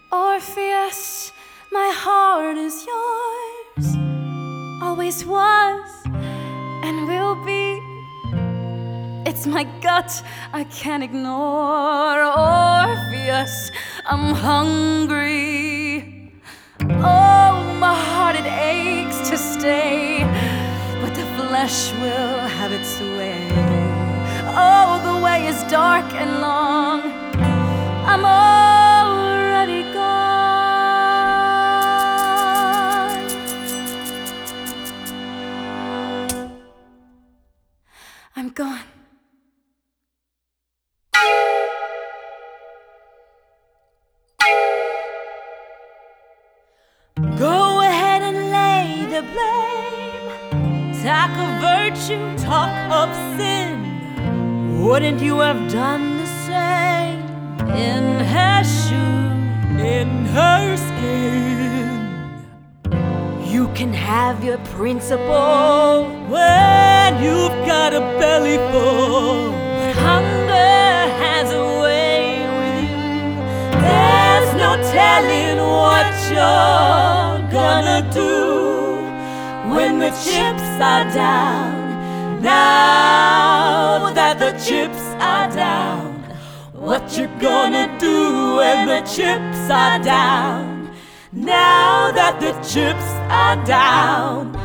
Orpheus, my heart is yours, always was and will be. It's my gut I can't ignore. Orpheus, I'm hungry. Oh, my heart, it aches to stay, but the flesh will have its way. Oh, the way is dark and long. I'm already gone. I'm gone. Go ahead and lay the blame. Talk of virtue, talk of sin. Wouldn't you have done the same? In her shoes, in her skin. You can have your principle when you've got a belly full. But hunger has a way with you. There's no telling what you're gonna do when the chips are down. Now that the chips are down, what you gonna do when the chips are down? Now that the chips are down,